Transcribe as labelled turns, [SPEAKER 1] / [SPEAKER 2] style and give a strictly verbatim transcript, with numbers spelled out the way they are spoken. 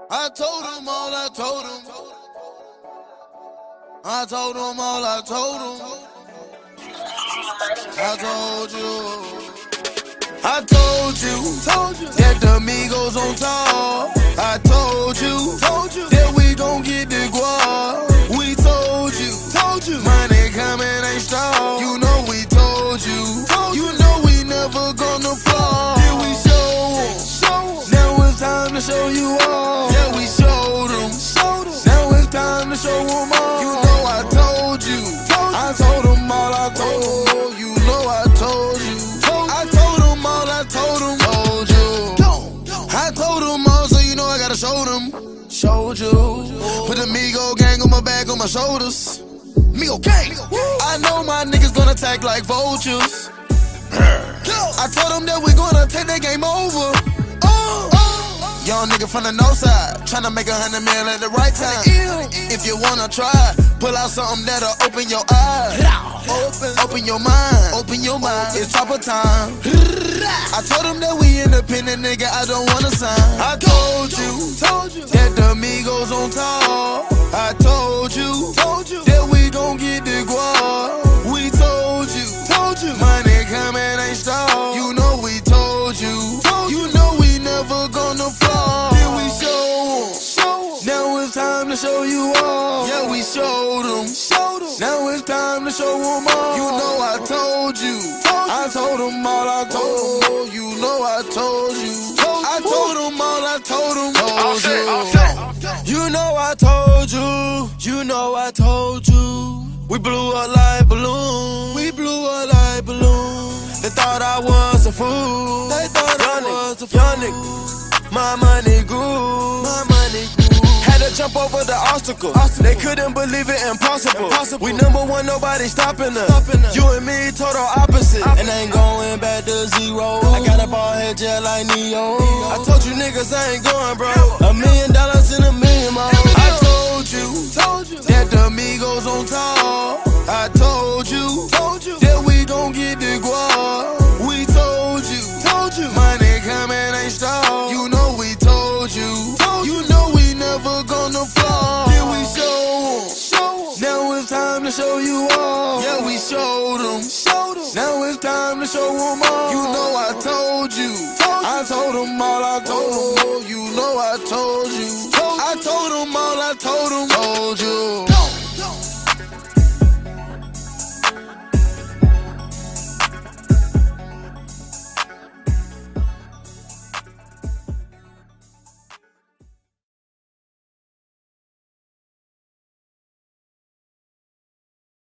[SPEAKER 1] I told them all, I told them. I told them all, I told them. I told you. I told you, told you that the Migos on top. I told you, told you that we gon' get the guap. We told you, told you money coming ain't stop. You know we told you, told you know we never gonna fall. Here we show 'em, show 'em. Now it's time to show you all. Yeah, we showed 'em, showed 'em. Now it's time to show 'em all. You know I told you, told you. I told 'em all. I told 'em. You know I told you. I told them all, I told them, told you. I told them all, so you know I gotta show them. Showed you. Put the Migo gang on my back, on my shoulders. Migo gang. I know my niggas gonna attack like vultures. I told them that we gonna take that game over. Young nigga from the north side, tryna make a hundred mil at the right time. If you wanna try, pull out something that'll open your eyes. Open, open your mind, open your mind. It's proper time. I told them that we independent, nigga. I don't wanna sign. I told you, told you that the Migos on top. I told you, told you that we gon' get the guap. We told you, told you money coming ain't stop. You know we told you, told you know we never gonna fall. Here we show 'em, show 'em. Now it's time to show you all. Yeah, we showed 'em, showed 'em. Now it's time to show 'em all. You know I told you, told you. I told 'em all. I told 'em. You know I told you, told I told 'em all. I told 'em, told you. You know I told you, you know I told you. We blew up like balloons, we blew up like balloons. They thought I was a fool, they thought young I was a fool. Young nigga, my money grew, my money grew. Had to jump over the obstacle, obstacle. They couldn't believe it, impossible. impossible. We number one, nobody stopping us. Stopping us. You and me, total opposite. opposite. And I ain't going back to zero. Ooh. I got a ball head jet like Neo. Neo. I told you niggas I ain't going, bro. A million dollars in a million more. I told you, told you that the Migos on top. I told you, told you that we gon' get the guap. We told you, told you money coming ain't stop. You know we told you, told you know we never gonna fall. Here we show 'em, show 'em. Now it's time to show you all. Yeah, we showed 'em, showed 'em. Now it's time to show 'em all. You know I told you, told you. I told 'em all. I told 'em.